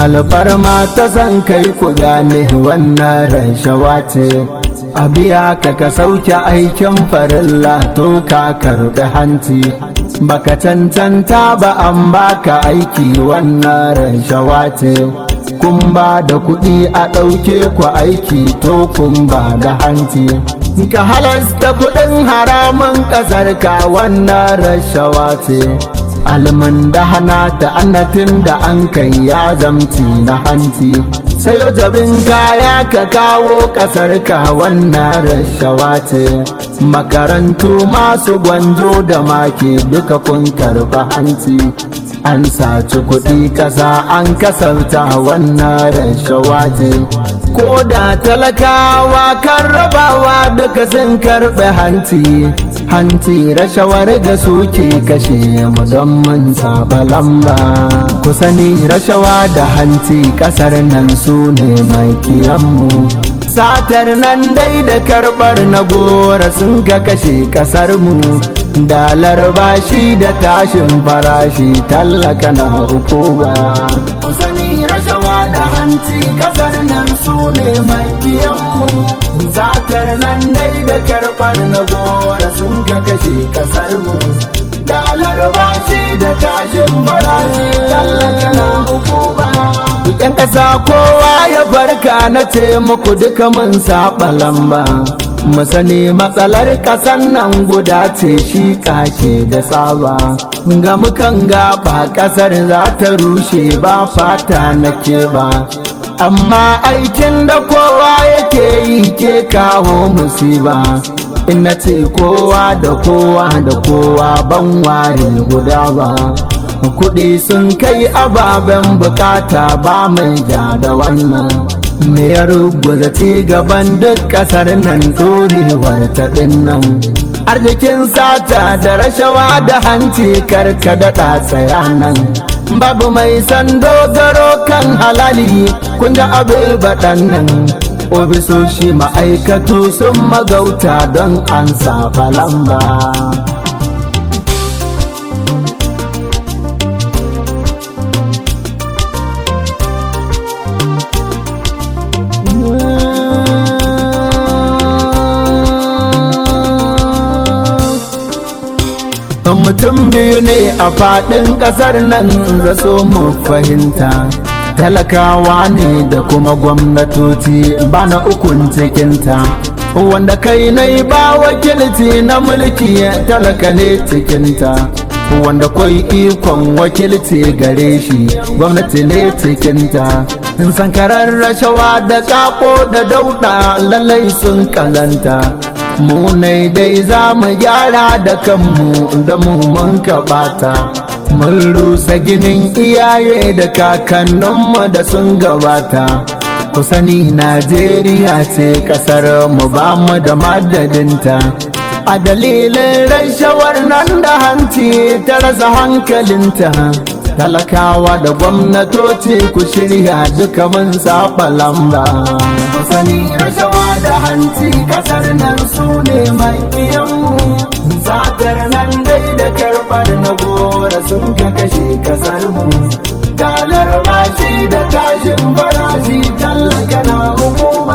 alfarma ta san kai ku gane wannan rashawa ce a biya ka sauke aikin farilla to ka karɓi hanci baka cancanta ba an baka aiki wannan rashawa ce kun ba da kuɗi a ɗauke ku aiki to kun ba da hanci ka halasta kuɗin haramun ƙasar ka wannan rashawa ce almundahana da annatin da an kai ya zamci na hanci sai jabin kaya ka kawo ƙasar ka wannan rashawa ce makarantu masu gwanjo da make duka kun karɓa hanci an saci kuɗi ƙasa an kasarta wannan rashawa ce ko da talakawa kan rabawa duka sun karɓe hanci rashawar da suke kashe mu don mun saba lamba ku sani rashawa da hanci ƙasar nan su ne makiyanmu satar nan dai da karɓar na gora sun ka kashe ƙasar mu dalar bashi da tashin farashi tallaka na hukuma ku sani rashawa da hanci ƙasar nan su ne makiyanmu satar nan dai da karɓar na gora sun ka kashe ƙasar mu dalar bashi da tashin farashi tallaka na hukuma yan ƙasa kowa ya farka na ce muku duka mun saba lamba mu sani matsalar ƙasan nan guda ce shi kake da tsaba ga mukan gaba ƙasar za ta rushe ba fata nake ba amma aikin da kowa yake yi ke kawo musiba in na ce kowa da kowa ban ware guda ba kuɗi sun kai ababen bukata ba mai ja da wannan me ya rubuta ci gaban duk ƙasar nan dorewar ta nan arzikin sata da rashawa da hanci karka daɗa tsaya nan babu mai san dogaro kan halali kun da abin baɗan nan ofisoshi ma'aikatu sun magauta don an saba lamba mutum biyu ne a faɗin ƙasar nan zaso mu fahimta talakawa ne da kuma gwamnatoci ba na ukun cikinta wanda kai nai ba wakilci na mulki talaka ne cikinta wanda kwai ikon wakilci gare shi gwamnati ne cikinta sankarar rashawa da kako da dauɗa lallai sun kalanta mu ne dai za mu gyara da kanmu da mu mun kaɓata mun rusa ginin iyaye da kakanninmu da sun gabata ku sani Najeriya ce ƙasar mu ba mu da madadinta a dalilin rashawar nan da hanci ta rasa hankalinta talakawa da gwamnatoci ku shirya duka mun saba lamba ku sani rashawa da hanci ƙasar nan su ne makiyanmu satar nan dai da karɓar na gora sun ka kashe ƙasar mu dalar bashi da tashin farashi tallaka na hukuma